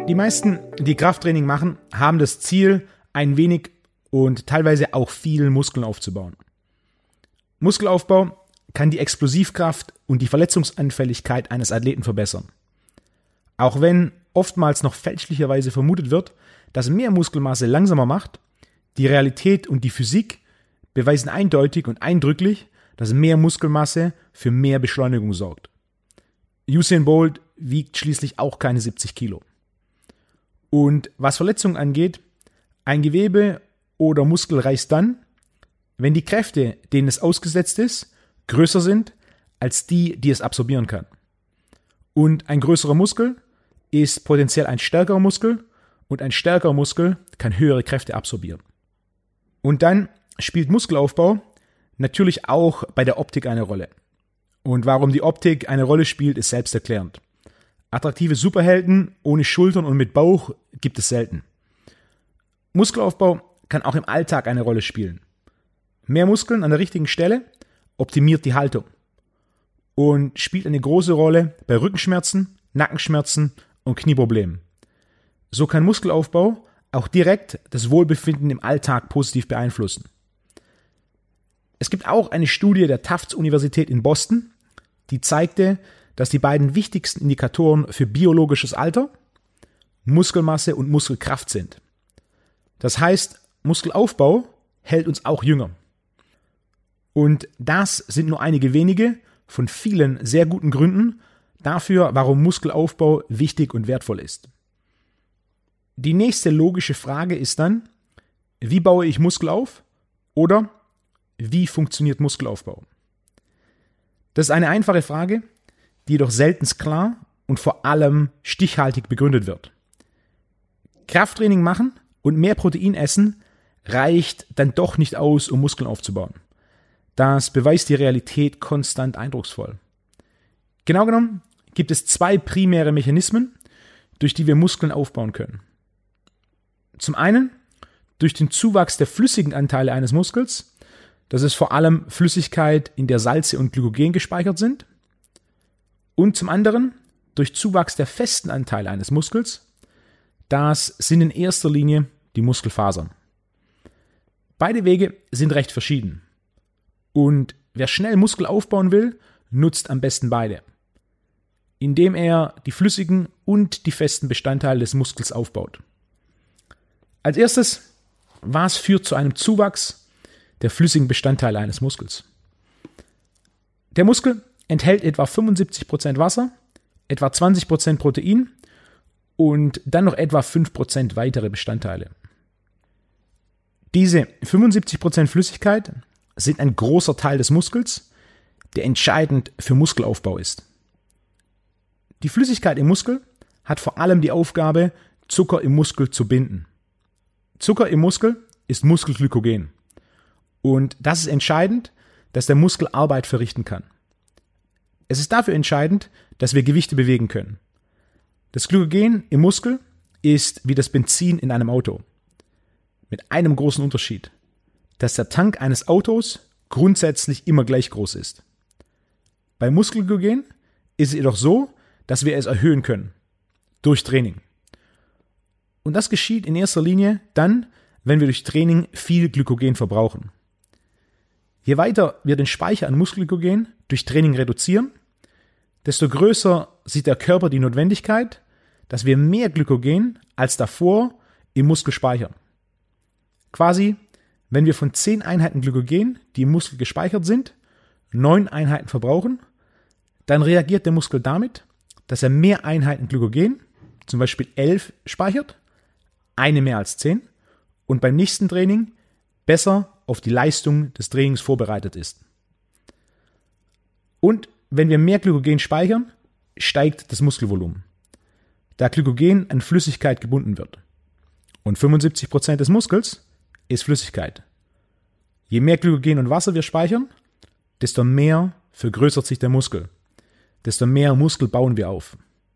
Die meisten, die Krafttraining machen, haben das Ziel, ein wenig und teilweise auch viel Muskeln aufzubauen. Muskelaufbau kann die Explosivkraft und die Verletzungsanfälligkeit eines Athleten verbessern. Auch wenn oftmals noch fälschlicherweise vermutet wird, dass mehr Muskelmasse langsamer macht, die Realität und die Physik beweisen eindeutig und eindrücklich, dass mehr Muskelmasse für mehr Beschleunigung sorgt. Usain Bolt wiegt schließlich auch keine 70 Kilo. Und was Verletzungen angeht, ein Gewebe oder Muskel reißt dann, wenn die Kräfte, denen es ausgesetzt ist, größer sind als die, die es absorbieren kann. Und ein größerer Muskel ist potenziell ein stärkerer Muskel und ein stärkerer Muskel kann höhere Kräfte absorbieren. Und dann spielt Muskelaufbau natürlich auch bei der Optik eine Rolle. Und warum die Optik eine Rolle spielt, ist selbsterklärend. Attraktive Superhelden ohne Schultern und mit Bauch gibt es selten. Muskelaufbau kann auch im Alltag eine Rolle spielen. Mehr Muskeln an der richtigen Stelle optimiert die Haltung und spielt eine große Rolle bei Rückenschmerzen, Nackenschmerzen und Knieproblemen. So kann Muskelaufbau auch direkt das Wohlbefinden im Alltag positiv beeinflussen. Es gibt auch eine Studie der Tufts Universität in Boston, die zeigte, dass die beiden wichtigsten Indikatoren für biologisches Alter Muskelmasse und Muskelkraft sind. Das heißt, Muskelaufbau hält uns auch jünger. Und das sind nur einige wenige von vielen sehr guten Gründen dafür, warum Muskelaufbau wichtig und wertvoll ist. Die nächste logische Frage ist dann, wie baue ich Muskel auf oder wie funktioniert Muskelaufbau? Das ist eine einfache Frage, die jedoch seltenst klar und vor allem stichhaltig begründet wird. Krafttraining machen und mehr Protein essen reicht dann doch nicht aus, um Muskeln aufzubauen. Das beweist die Realität konstant eindrucksvoll. Genau genommen gibt es zwei primäre Mechanismen, durch die wir Muskeln aufbauen können. Zum einen durch den Zuwachs der flüssigen Anteile eines Muskels, das ist vor allem Flüssigkeit, in der Salze und Glykogen gespeichert sind. Und zum anderen durch Zuwachs der festen Anteile eines Muskels, das sind in erster Linie die Muskelfasern. Beide Wege sind recht verschieden. Und wer schnell Muskel aufbauen will, nutzt am besten beide, indem er die flüssigen und die festen Bestandteile des Muskels aufbaut. Als erstes, was führt zu einem Zuwachs der flüssigen Bestandteile eines Muskels? Der Muskel enthält etwa 75% Wasser, etwa 20% Protein und dann noch etwa 5% weitere Bestandteile. Diese 75% Flüssigkeit sind ein großer Teil des Muskels, der entscheidend für Muskelaufbau ist. Die Flüssigkeit im Muskel hat vor allem die Aufgabe, Zucker im Muskel zu binden. Zucker im Muskel ist Muskelglykogen. Und das ist entscheidend, dass der Muskel Arbeit verrichten kann. Es ist dafür entscheidend, dass wir Gewichte bewegen können. Das Glykogen im Muskel ist wie das Benzin in einem Auto. Mit einem großen Unterschied, dass der Tank eines Autos grundsätzlich immer gleich groß ist. Bei Muskelglykogen ist es jedoch so, dass wir es erhöhen können. Durch Training. Und das geschieht in erster Linie dann, wenn wir durch Training viel Glykogen verbrauchen. Je weiter wir den Speicher an Muskelglykogen durch Training reduzieren, desto größer sieht der Körper die Notwendigkeit, dass wir mehr Glykogen als davor im Muskel speichern. Quasi, wenn wir von 10 Einheiten Glykogen, die im Muskel gespeichert sind, 9 Einheiten verbrauchen, dann reagiert der Muskel damit, dass er mehr Einheiten Glykogen, zum Beispiel 11, speichert, eine mehr als 10, und beim nächsten Training besser auf die Leistung des Trainings vorbereitet ist. Und wenn wir mehr Glykogen speichern, steigt das Muskelvolumen, da Glykogen an Flüssigkeit gebunden wird. Und 75% des Muskels ist Flüssigkeit. Je mehr Glykogen und Wasser wir speichern, desto mehr vergrößert sich der Muskel, desto mehr Muskel bauen wir auf.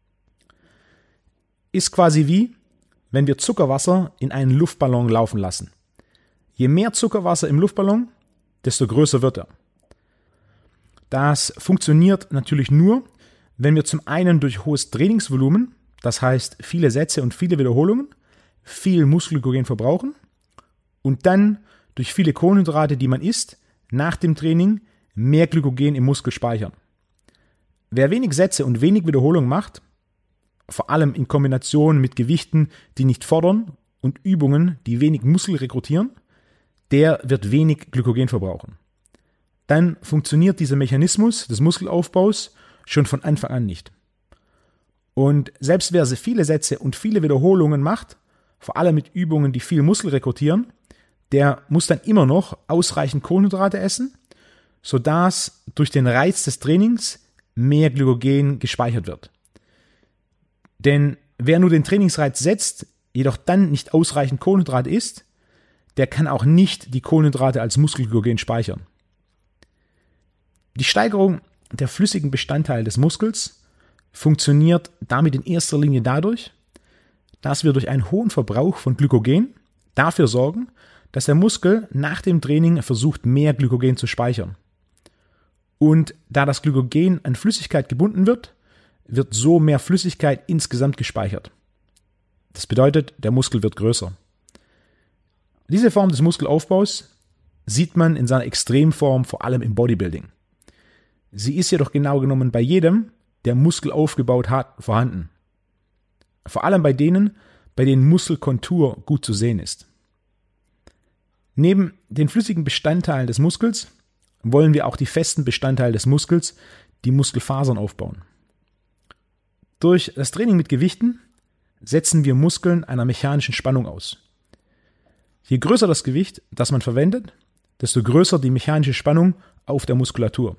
Ist quasi wie, wenn wir Zuckerwasser in einen Luftballon laufen lassen. Je mehr Zuckerwasser im Luftballon, desto größer wird er. Das funktioniert natürlich nur, wenn wir zum einen durch hohes Trainingsvolumen das heißt viele Sätze und viele Wiederholungen, viel Muskelglykogen verbrauchen und dann durch viele Kohlenhydrate, die man isst, nach dem Training mehr Glykogen im Muskel speichern. Wer wenig Sätze und wenig Wiederholungen macht, vor allem in Kombination mit Gewichten, die nicht fordern und Übungen, die wenig Muskel rekrutieren, der wird wenig Glykogen verbrauchen. Dann funktioniert dieser Mechanismus des Muskelaufbaus schon von Anfang an nicht. Und selbst wer viele Sätze und viele Wiederholungen macht, vor allem mit Übungen, die viel Muskel rekrutieren, der muss dann immer noch ausreichend Kohlenhydrate essen, sodass durch den Reiz des Trainings mehr Glykogen gespeichert wird. Denn wer nur den Trainingsreiz setzt, jedoch dann nicht ausreichend Kohlenhydrate isst, der kann auch nicht die Kohlenhydrate als Muskelglykogen speichern. Die Steigerung der flüssigen Bestandteile des Muskels funktioniert damit in erster Linie dadurch, dass wir durch einen hohen Verbrauch von Glykogen dafür sorgen, dass der Muskel nach dem Training versucht, mehr Glykogen zu speichern. Und da das Glykogen an Flüssigkeit gebunden wird, wird so mehr Flüssigkeit insgesamt gespeichert. Das bedeutet, der Muskel wird größer. Diese Form des Muskelaufbaus sieht man in seiner Extremform vor allem im Bodybuilding. Sie ist jedoch genau genommen bei jedem, der Muskel aufgebaut hat, vorhanden. Vor allem bei denen Muskelkontur gut zu sehen ist. Neben den flüssigen Bestandteilen des Muskels wollen wir auch die festen Bestandteile des Muskels, die Muskelfasern, aufbauen. Durch das Training mit Gewichten setzen wir Muskeln einer mechanischen Spannung aus. Je größer das Gewicht, das man verwendet, desto größer die mechanische Spannung auf der Muskulatur.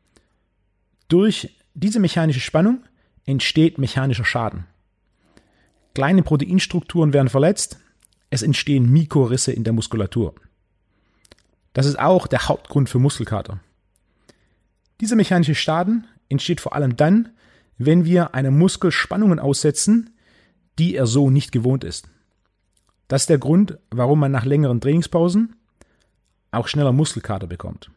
Durch diese mechanische Spannung entsteht mechanischer Schaden. Kleine Proteinstrukturen werden verletzt, es entstehen Mikrorisse in der Muskulatur. Das ist auch der Hauptgrund für Muskelkater. Dieser mechanische Schaden entsteht vor allem dann, wenn wir einem Muskel Spannungen aussetzen, die er so nicht gewohnt ist. Das ist der Grund, warum man nach längeren Trainingspausen auch schneller Muskelkater bekommt.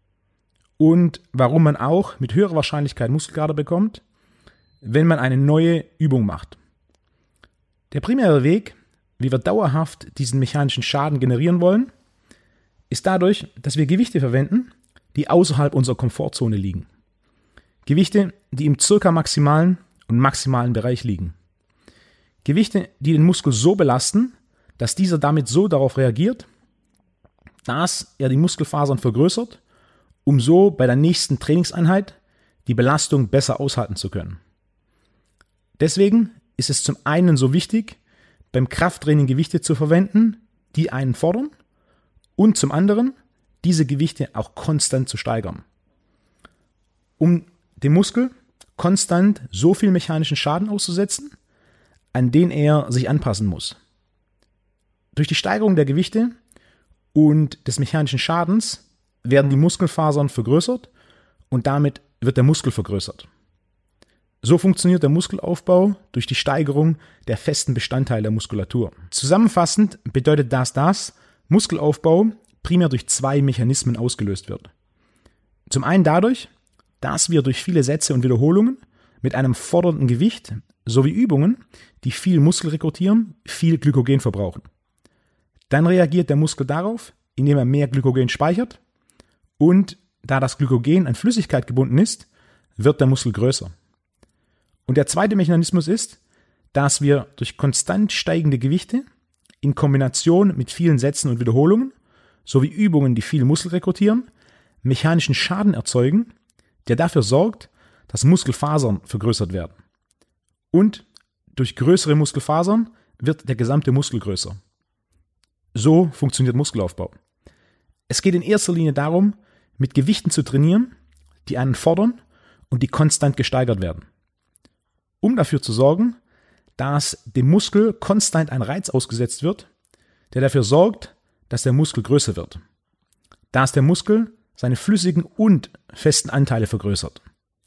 Und warum man auch mit höherer Wahrscheinlichkeit Muskelkater bekommt, wenn man eine neue Übung macht. Der primäre Weg, wie wir dauerhaft diesen mechanischen Schaden generieren wollen, ist dadurch, dass wir Gewichte verwenden, die außerhalb unserer Komfortzone liegen. Gewichte, die im circa maximalen und maximalen Bereich liegen. Gewichte, die den Muskel so belasten, dass dieser damit so darauf reagiert, dass er die Muskelfasern vergrößert, um so bei der nächsten Trainingseinheit die Belastung besser aushalten zu können. Deswegen ist es zum einen so wichtig, beim Krafttraining Gewichte zu verwenden, die einen fordern, und zum anderen diese Gewichte auch konstant zu steigern. Um dem Muskel konstant so viel mechanischen Schaden auszusetzen, an den er sich anpassen muss. Durch die Steigerung der Gewichte und des mechanischen Schadens werden die Muskelfasern vergrößert und damit wird der Muskel vergrößert. So funktioniert der Muskelaufbau durch die Steigerung der festen Bestandteile der Muskulatur. Zusammenfassend bedeutet dass Muskelaufbau primär durch zwei Mechanismen ausgelöst wird. Zum einen dadurch, dass wir durch viele Sätze und Wiederholungen mit einem fordernden Gewicht sowie Übungen, die viel Muskel rekrutieren, viel Glykogen verbrauchen. Dann reagiert der Muskel darauf, indem er mehr Glykogen speichert, und da das Glykogen an Flüssigkeit gebunden ist, wird der Muskel größer. Und der zweite Mechanismus ist, dass wir durch konstant steigende Gewichte in Kombination mit vielen Sätzen und Wiederholungen sowie Übungen, die viel Muskel rekrutieren, mechanischen Schaden erzeugen, der dafür sorgt, dass Muskelfasern vergrößert werden. Und durch größere Muskelfasern wird der gesamte Muskel größer. So funktioniert Muskelaufbau. Es geht in erster Linie darum, mit Gewichten zu trainieren, die einen fordern und die konstant gesteigert werden. Um dafür zu sorgen, dass dem Muskel konstant ein Reiz ausgesetzt wird, der dafür sorgt, dass der Muskel größer wird. Dass der Muskel seine flüssigen und festen Anteile vergrößert.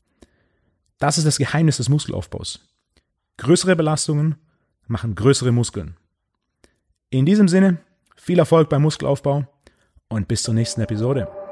Das ist das Geheimnis des Muskelaufbaus. Größere Belastungen machen größere Muskeln. In diesem Sinne, viel Erfolg beim Muskelaufbau und bis zur nächsten Episode.